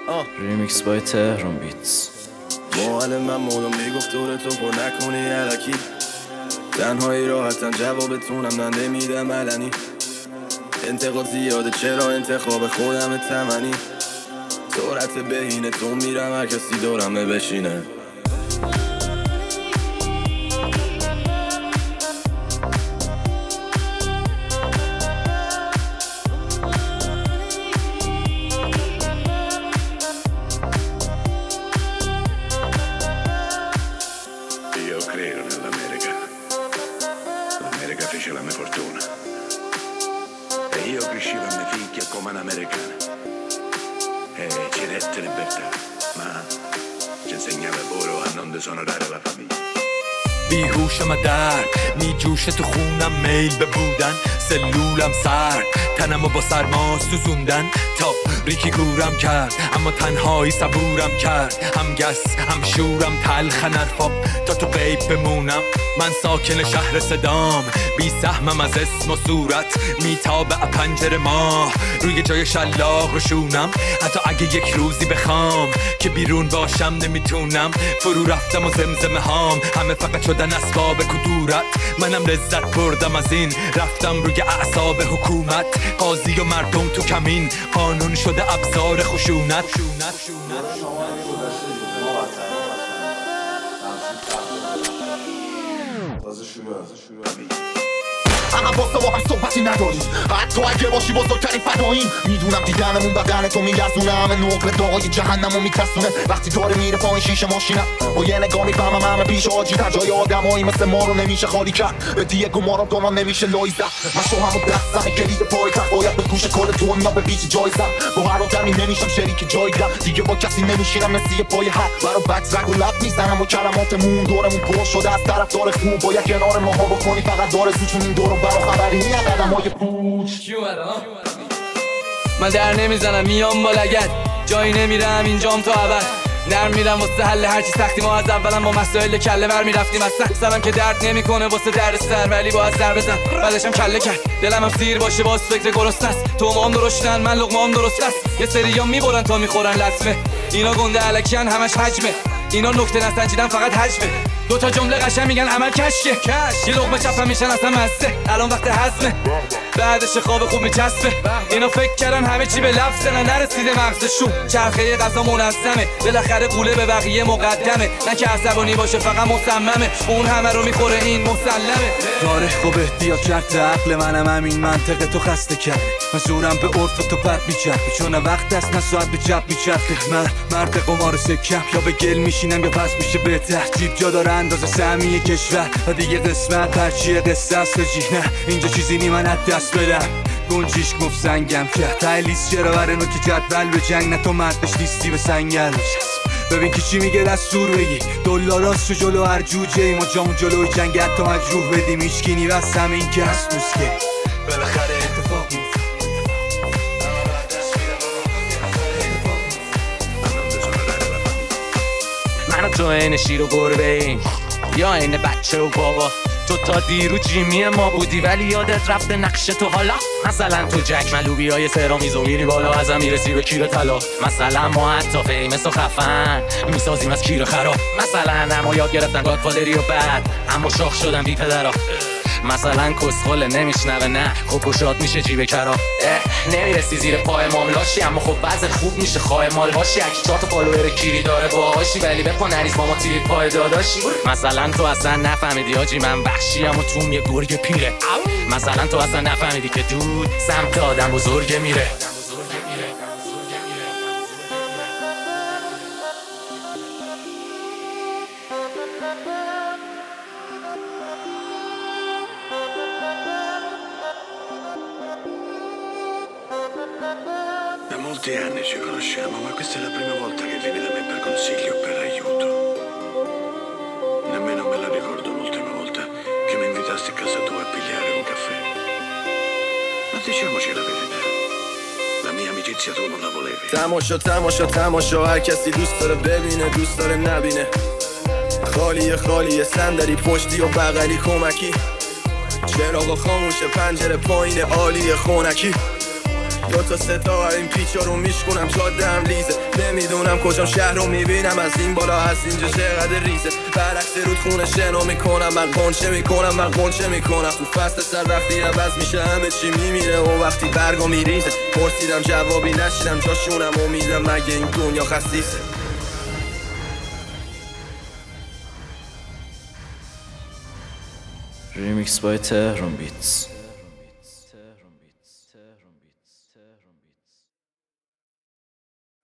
ریمیکس بای تهران بیتس. معلم من مولم میگفت دورتو پر نکنی علکی، تنهایی راحتم جوابتونم نمیدم علنی. انتقاد زیاده چرا انتخاب خودم تمنی، سرعت بهینه تو میرم هر کسی دورمه بشینه. Fece la mia fortuna e io crescevo a mia figlia come un'americana e ci dette libertà, ma ci insegnava lavoro a non disonorare la famiglia. بیهوشم در می جوشه تو خونم، میل به بودن سلولم سرد، تنمو با سرما سوزوندن تا ریکی گورم کرد، اما تنهایی صبورم کرد. هم گس هم شورم تلخ نرفام تا تو غیب بمونم. من ساکن شهر صدام، بی سهمم از اسم و صورت، میتابه پنجره ماه روی جای شلاق روشونم. حتی اگه یک روزی بخوام که بیرون باشم نمیتونم. فرو رفتم و زمزمه هام همه فقط شدن اسباب کدورت. منم لذت بردم از این، رفتم روی اعصاب حکومت. قاضی و مردم تو کمین، قانون شده ابزار خشونت. عقب واسه با هم صحبتی نداریم، حتی اگه باشی بزرگترین فداییم. میدونم دیدنمون بدن تو میگرزونه، همه نقل داغای جهنمو میترسونه. وقتی داره میره پایین شیشه ماشینم، با یه نگاه میفهمم همه پیش آجی در جای آدمایی مثل ما رو نمیشه خالی کرد. به دیگه گمارم دارم نمیشه لای زد. من شوهرمو دستم کلید پایتخت، باید به گوش کل دنیا به بیچ جایزم. با هر آدمی نمیشم شریک جایگم، دیگه با کسی نمیشینم مثل پای حق. برا بکس رگ و لب میزنم و کلماتمون دورمون پر شده از طرف دار خوب. باید کنار ماها بکنی فقط داره زوچون این دورو برا خبری نیه قدمای پوچ. من در نمیزنم میام با لگد، جایی نمیرم اینجام تا ابد. نرم میرم واسه حل هرچی سختی. ما از اولم با مسائل کله بر میرفتیم اصلا. سرم که درد نمیکنه واسه درد سر، ولی باید سر بزن بعدشم کله کرد. دلم هم سیر باشه باز فکر گرست است. تومام درشتن من لقمام درست است. یه سریا میبرن تا میخورن لطمه، اینا گنده الکیان همش حجمه. اینا نکته نسنجیدن فقط حجمه. دوتا جمله قشنگ میگن عمل کشکه کش. یه لقمه چپم میشن اصلا مزه، الان وقت هضمه بعدش خواب خوب میچسبه. اینا فکر کردن همه چی به لفظ نه، نرسیده مغزشون. چرخه غذا منظمه، بالاخره قوله به بقیه مقدمه. نه که عصبانی باشه فقط مصممه، اون همه رو میخوره این مسلمه. داره خوبه بیا کرد عقل منم همین منطقه تو خسته کرد. من زورم به عرف تو پد میچرخه، چون وقت است نه ساعت به چپ میچرخه. مرد قمار سکم، یا به گل میشینم یا پس میشه بهتر. جیب جا داره اندازه سهمیه کشور و دیگه قسمت هرچیه قصه است جی. نه اینجا چیزی نی من از دست بدم. گنجیش گفت سنگم کرد تایلیست چرا بره نو که جدول به جنگ. نه تو مردش نیستی به سنگل بشست. ببین که چی میگه دستور بگی، دلاراست شو جلو هر جوجه ای. ما جامون جلوی جنگ حتی مجروح بدیم ایشکی بس همه این که هست موسکه. بالاخره اتفاق میفته. من و تو این شیر و گربه ایم یا این بچه و بابا. تو تا دیرو جیمی ما بودی ولی یادت رفته نقش تو حالا. مثلا تو جک ملوبی های سرامیزو میری بالا ازم میرسی به کیر طلا. مثلا ما حتی فیمس و خفن میسازیم از کیر خراب. مثلا اما یاد گرفتن گادفادری و بعد اما شاخ شدن بی پدرا. مثلا کسخله نمیشنوه نه خب گشاد میشه جیب کرا. نمیرسی زیر پای ماملاشی اما خب بعض خوب میشه خواه مال باشی. اکی 4 تا فالوور کیری داره باهاشی ولی بپا نریز با ما تیر پای داداشی. مثلا تو اصلا نفهمیدی آجی من وحشیم و توم یه گرگ پیره. مثلا تو اصلا نفهمیدی که دود سمت آدم بزرگ میره. Da molti anni ci conosciamo, ma questa è la prima volta che vieni da me per consiglio o per aiuto. Nemmeno me la ricordo l'ultima volta che mi invitasti a casa tua a pigliare un caffè. Ma diciamoci la verità, la mia amicizia tu non la volevi. تماشا هر کسی دوست داره ببینه دوست داره نبینه. خالیه صندلی پشتی و بغلی کمکی. چراغ خاموشه پنجره پایین عالی خونکی. 2 تا 3 تا این پیچا رو میشکنم جاده هم لیزه. نمیدونم کجا شهر رو میبینم از این بالا هست اینجا چقدر ریزه برعکس رود خونه شنا میکنم من قنچه میکنم تو فصل سر وقتی عوض میشه همه چی میمیره و وقتی برگا میریزه پرسیدم جوابی نشیدم جاشونم امیدم مگه این دنیا خسیسه Remix by Tehran Beats.